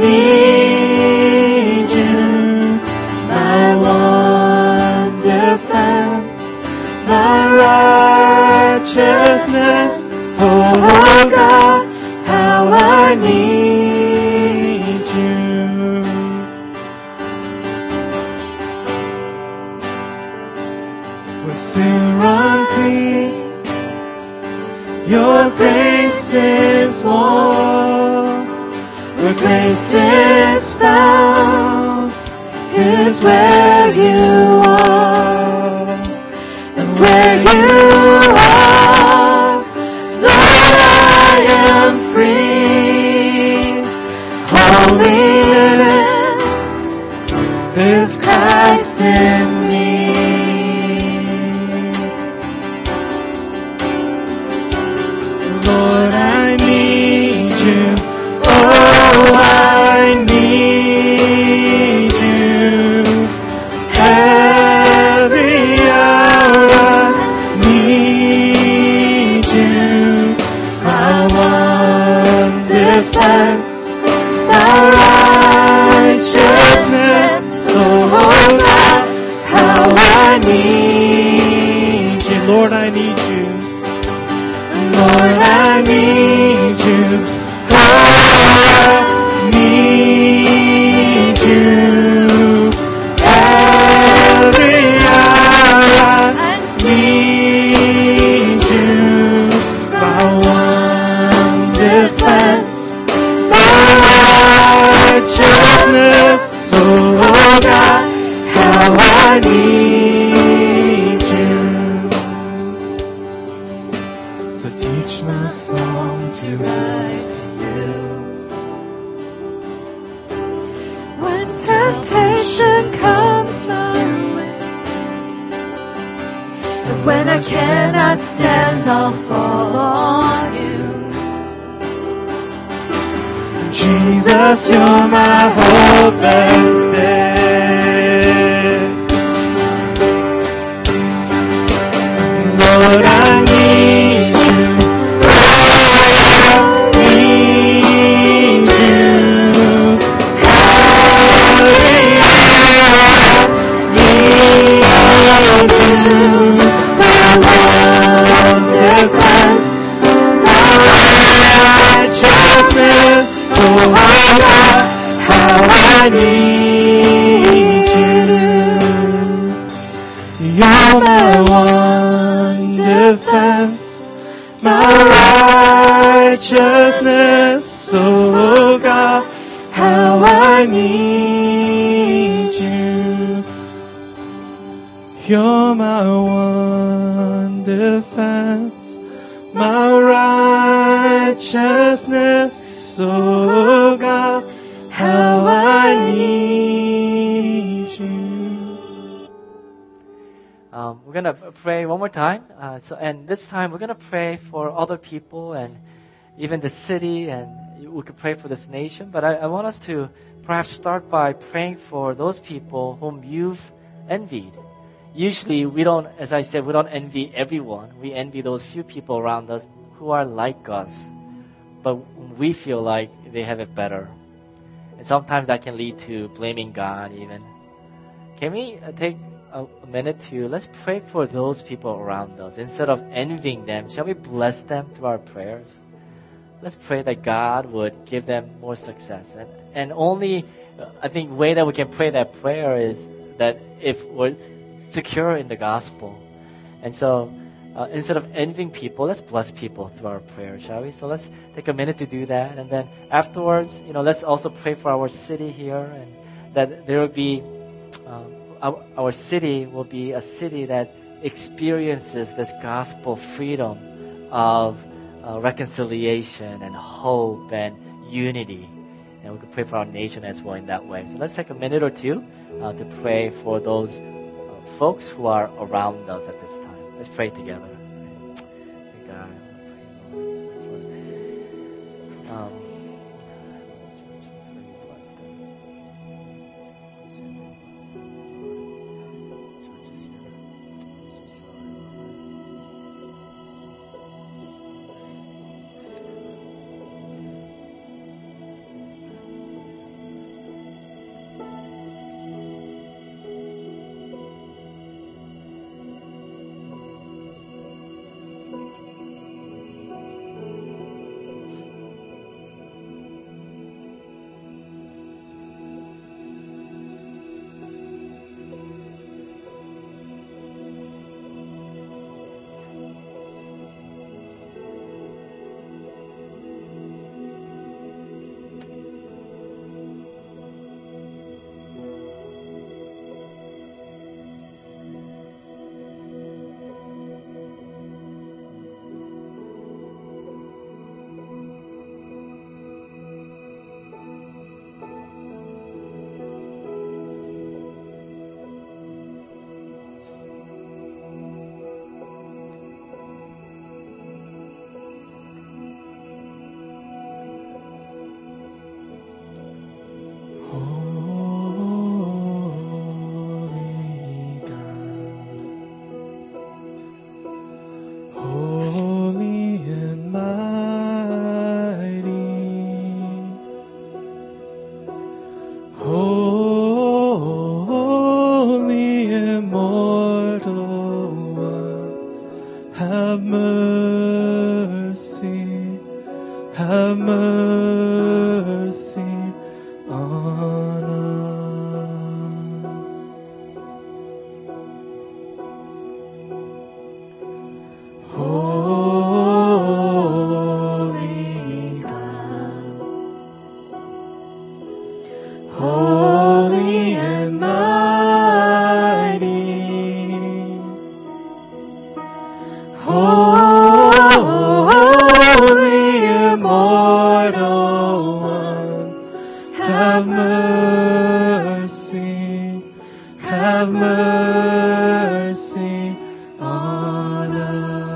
need you. My one defense, my righteousness. Oh God, how I need you. Where sin runs deep, your grace is warm. Where grace is found is where you are. And where you are, Lord, I am free. Holiness is Christ in me. Lord, I need you. Oh, I need you. Every hour I need you. My one defense, my righteousness. Oh God, how I need you. Lord, I need you. Lord, I need you. I need you. Every hour I need you. My one defense, my righteousness. Oh God, how I need you. So teach my song to rise to you. When temptation comes my way, and when I cannot stand, I'll fall on you. Jesus, you're my hope and stay. Lord, I need you. I need you. You're my one defense, my righteousness. Oh God, how I need you. You're my one defense, my righteousness. Oh God, how I need you. We're going to pray one more time. And this time we're going to pray for other people and even the city, and we could pray for this nation. But I want us to perhaps start by praying for those people whom you've envied. Usually we don't, as I said, we don't envy everyone. We envy those few people around us who are like us, but we feel like they have it better. And sometimes that can lead to blaming God even. Can we take a minute to, let's pray for those people around us. Instead of envying them, shall we bless them through our prayers? Let's pray that God would give them more success. And only, I think, way that we can pray that prayer is that if we're secure in the gospel. And so, instead of envying people, let's bless people through our prayer, shall we? So let's take a minute to do that. And then afterwards, let's also pray for our city here, and that there will be, our city will be a city that experiences this gospel freedom of reconciliation and hope and unity. And we can pray for our nation as well in that way. So let's take a minute or two to pray for those folks who are around us at this time. Let's pray together. God, have mercy on us. Holy God, holy and mighty, holy immortal one, have mercy on us.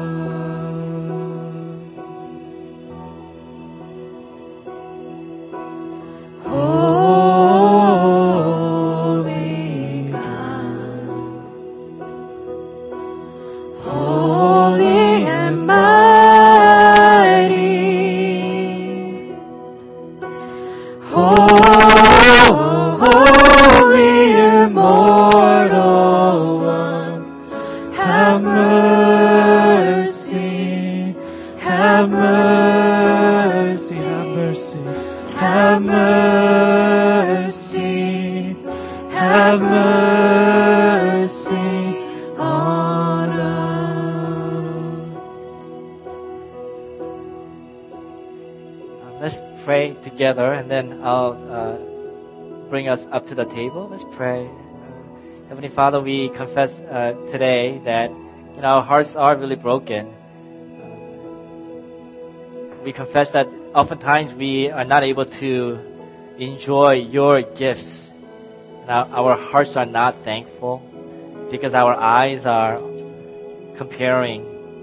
Holy God, holy and mighty, holy immortal one, have mercy, have mercy, have mercy, have mercy, have mercy on us. Let's pray together, and then I'll bring us up to the table. Let's pray. Heavenly Father, we confess today that our hearts are really broken. We confess that oftentimes we are not able to enjoy your gifts. Our hearts are not thankful because our eyes are comparing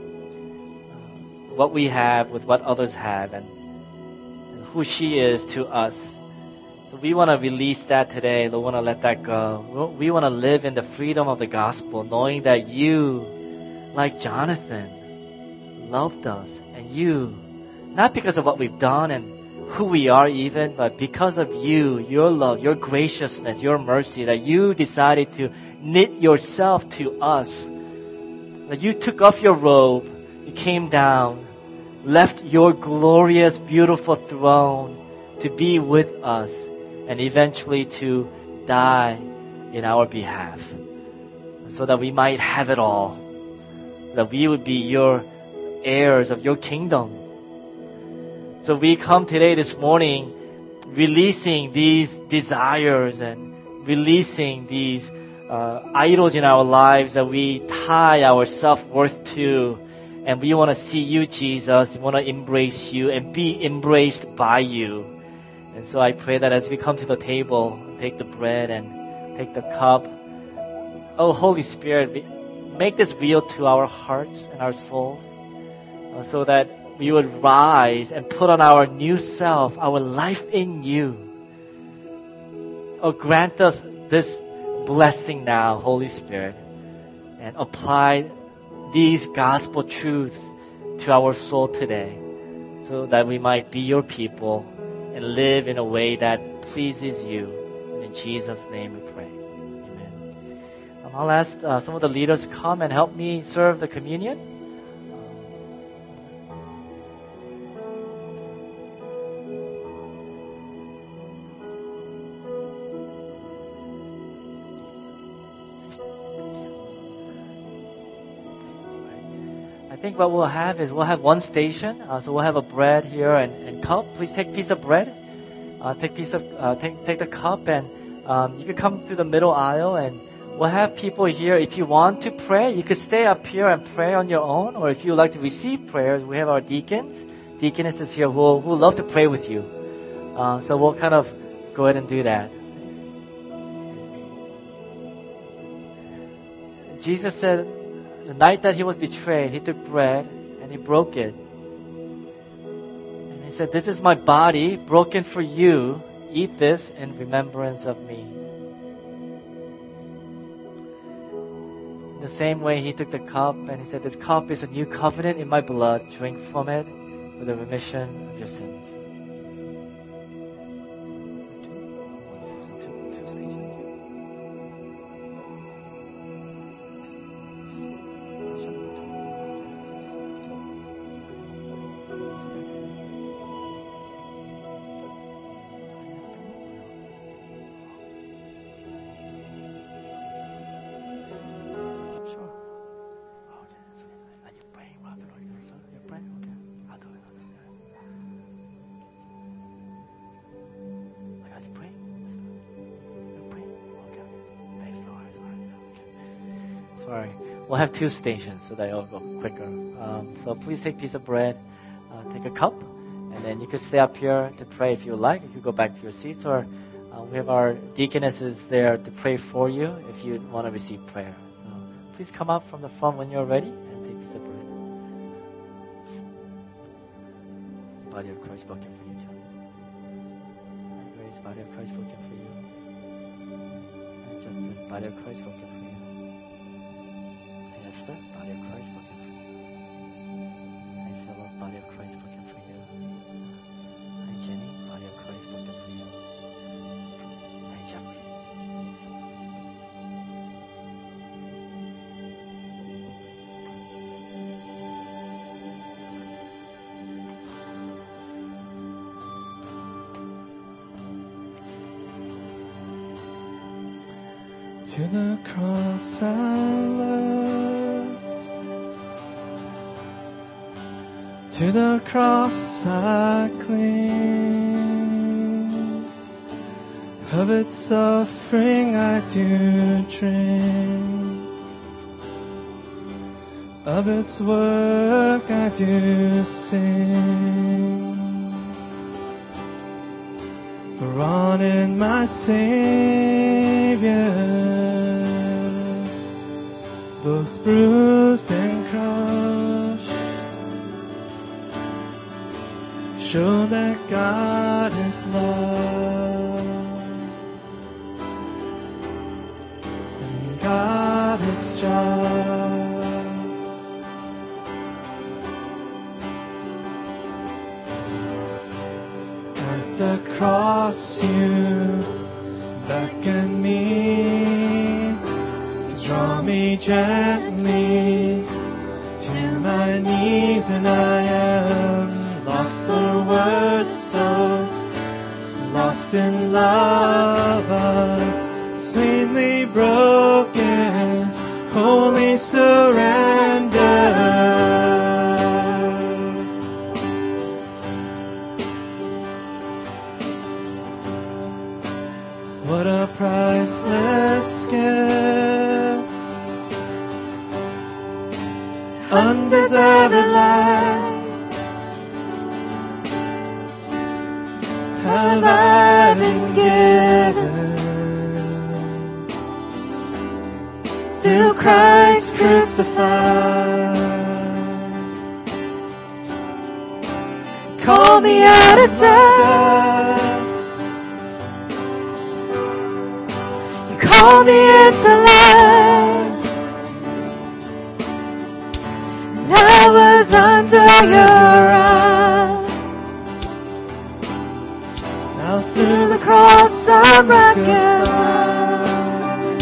what we have with what others have and who she is to us. So we want to release that today. We want to let that go. We want to live in the freedom of the gospel, knowing that you, like Jonathan, loved us. And you, not because of what we've done and who we are even, but because of you, your love, your graciousness, your mercy, that you decided to knit yourself to us. That you took off your robe, you came down, left your glorious, beautiful throne to be with us and eventually to die in our behalf so that we might have it all, so that we would be your heirs of your kingdom. So we come today, this morning, releasing these desires and releasing these idols in our lives that we tie our self-worth to. And we want to see you, Jesus. We want to embrace you and be embraced by you. And so I pray that as we come to the table, take the bread and take the cup. Oh, Holy Spirit, make this real to our hearts and our souls so that we would rise and put on our new self, our life in you. Oh, grant us this blessing now, Holy Spirit, and apply these gospel truths to our soul today so that we might be your people and live in a way that pleases you. And in Jesus' name we pray. Amen. I'll ask some of the leaders to come and help me serve the communion. I think what we'll have is we'll have one station. So we'll have a bread here and cup. Please take a piece of bread. Take the cup, and you can come through the middle aisle, and we'll have people here. If you want to pray, you could stay up here and pray on your own, or if you would like to receive prayers, we have our deaconesses here who love to pray with you. So we'll kind of go ahead and do that. Jesus said, the night that he was betrayed, he took bread and he broke it. And he said, this is my body broken for you. Eat this in remembrance of me. In the same way, he took the cup and he said, this cup is a new covenant in my blood. Drink from it for the remission of your sins. Two stations. Sorry. We'll have 2 stations so that it'll go quicker. So please take a piece of bread, take a cup, and then you can stay up here to pray if you like. You can go back to your seats, or we have our deaconesses there to pray for you if you want to receive prayer. So please come up from the front when you're ready and take a piece of bread. Body of Christ broken for you, John. And Grace, body of Christ broken for you. And Justin, body of Christ broken for you. And Esther, body of Christ broken for you. And Philip, body of Christ broken for you. And Jenny, body of Christ broken for you. And Jeffrey. To the cross I love, to the cross I cling, of its suffering I do drink, of its work I do sing. For on in my Savior, both bruised and crushed, show that God is love, and God is just. At the cross you beckon me, draw me gently to my knees, and I am lost for words, so lost in love, sweetly broken, wholly surrendered. What a priceless gift, undeserved life have I been given through Christ crucified. Call me out of death, you call me into life, and I was under your eye. Now through the cross I'm reconciled.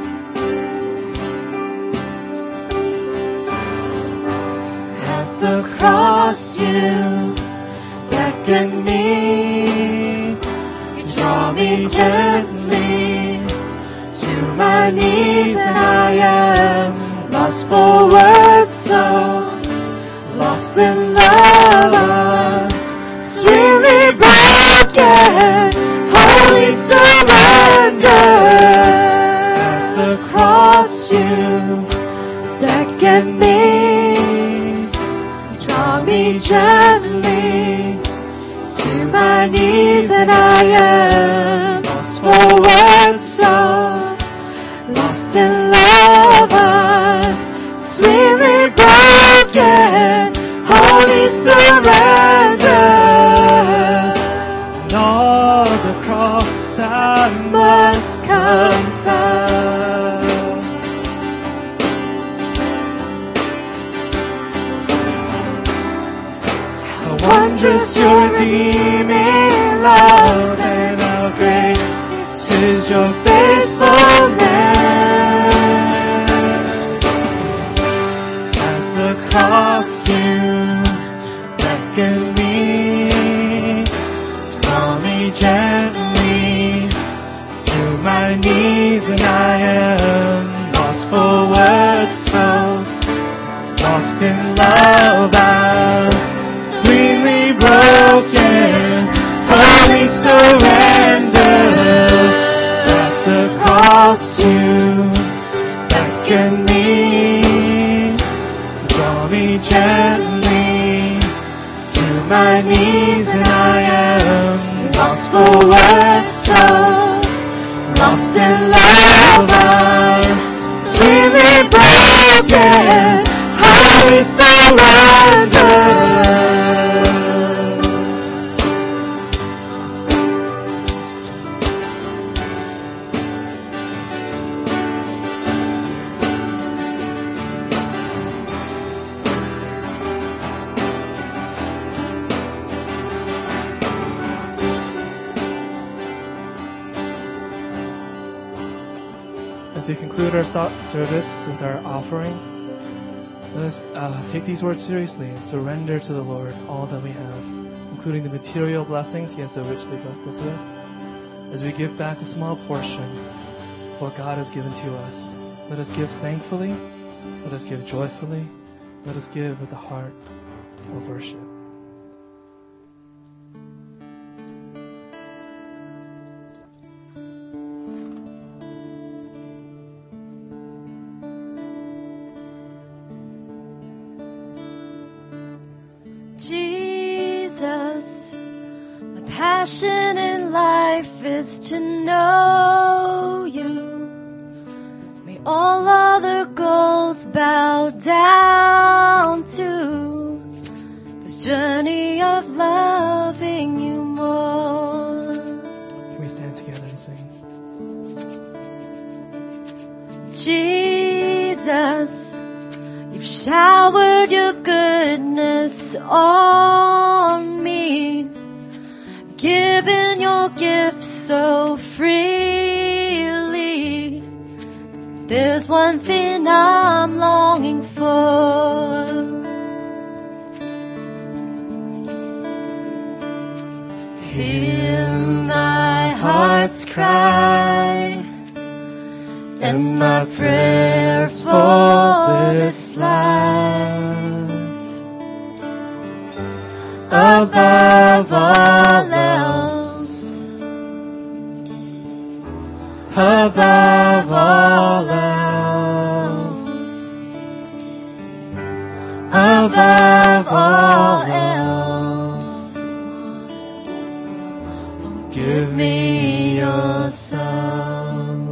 At the cross you beckon me, you draw me gently to my knees, and I am lost for words, so lost in love, sweetly broken, wholly surrendered. At the cross you beckon me, draw me gently to my knees, and I am lost for words, so lost in love, sweetly broken, wholly surrendered. And all the cross I must confess. How wondrous your redeeming love, and how great is your faithfulness. At the cross you beckon me, draw me gently to my knees, and I am lost for words, so lost in love, I'm sweetly broken, wholly surrendered. At the cross you beckon me, reason I am lost for words, so lost in love. I'm sweetly broken, highly surrendered. As we conclude our service with our offering, let us take these words seriously and surrender to the Lord all that we have, including the material blessings He has so richly blessed us with. As we give back a small portion of what God has given to us, let us give thankfully, let us give joyfully, let us give with a heart of worship. Jesus, my passion in life is to know you. May all other goals bow down to this journey of loving you more. Can we stand together and sing? Jesus, you've showered your goodness on me, given your gifts so freely. There's one thing I'm longing for. Hear my heart's cry and my prayers for this life. Above all else, above all else, above all else, give me your son.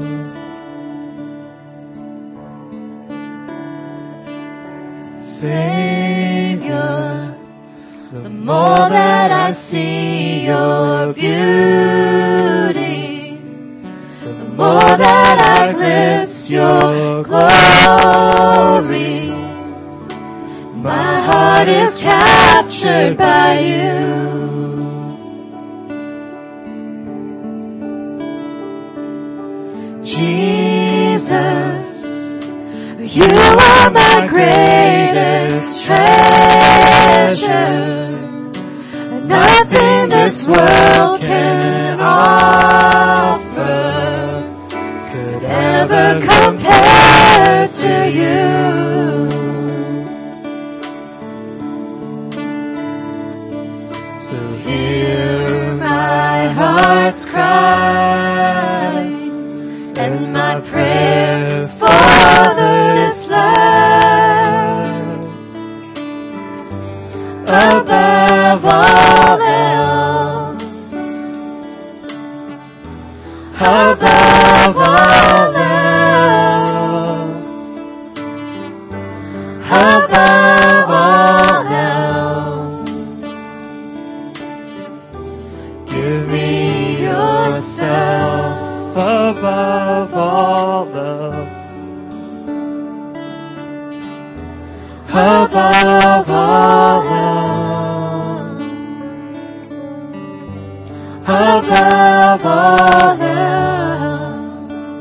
Savior, the more that I see your beauty, the more that I glimpse your glory, my heart is captured by you. Jesus, you are my greatest treasure. Nothing this world can offer could ever compare to you. So hear my heart's cry and my prayer for this land. Above all else, above all else, above all else, give me yourself. Above all else, above all else, above all else,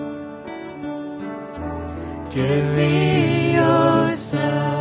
give me yourself.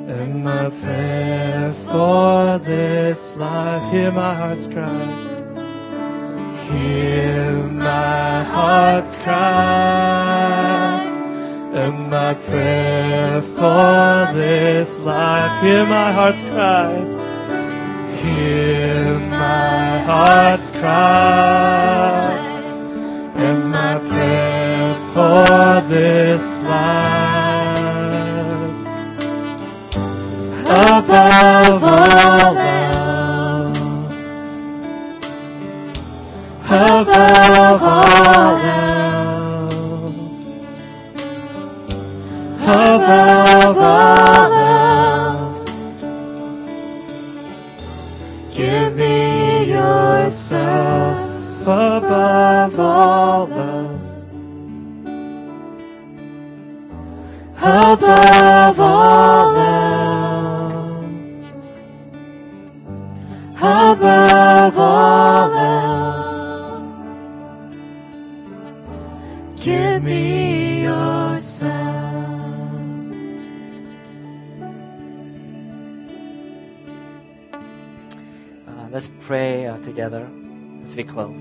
And my prayer for this life, hear my heart's cry. Hear my heart's cry. And my prayer for this life, hear my heart's cry. Hear my heart's cry. And my prayer for this life, above all else, above all else, above all else, give me yourself above all else, above all else, above all else, give me yourself. Let's pray together as we close.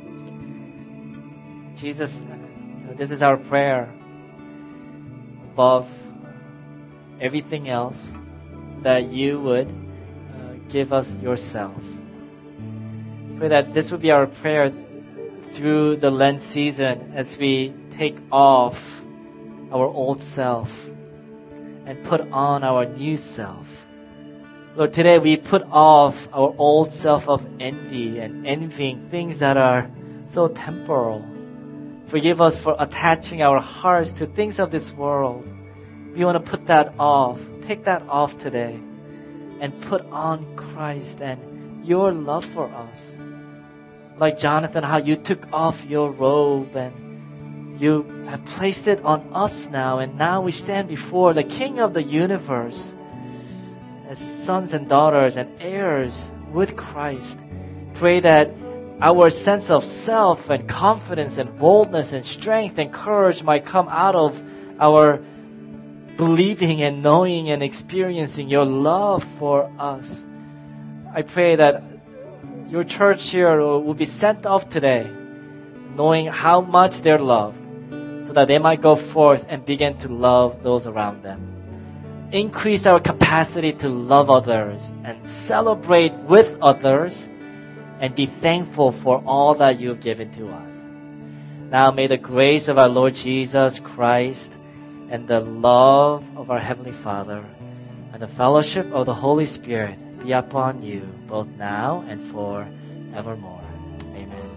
Jesus, this is our prayer. Above everything else, that you would give us yourself. Pray that this would be our prayer through the Lent season as we take off our old self and put on our new self. Lord, today we put off our old self of envy and envying things that are so temporal. Forgive us for attaching our hearts to things of this world. We want to put that off. Take that off today and put on Christ and your love for us. Like Jonathan, how you took off your robe and you have placed it on us now, and now we stand before the King of the universe as sons and daughters and heirs with Christ. Pray that our sense of self and confidence and boldness and strength and courage might come out of our believing and knowing and experiencing your love for us. I pray that your church here will be sent off today knowing how much they're loved, so that they might go forth and begin to love those around them. Increase our capacity to love others and celebrate with others and be thankful for all that you've given to us. Now may the grace of our Lord Jesus Christ and the love of our Heavenly Father and the fellowship of the Holy Spirit be upon you both now and forevermore. Amen.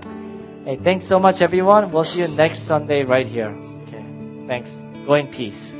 Hey, thanks so much everyone. We'll see you next Sunday right here. Okay. Thanks. Go in peace.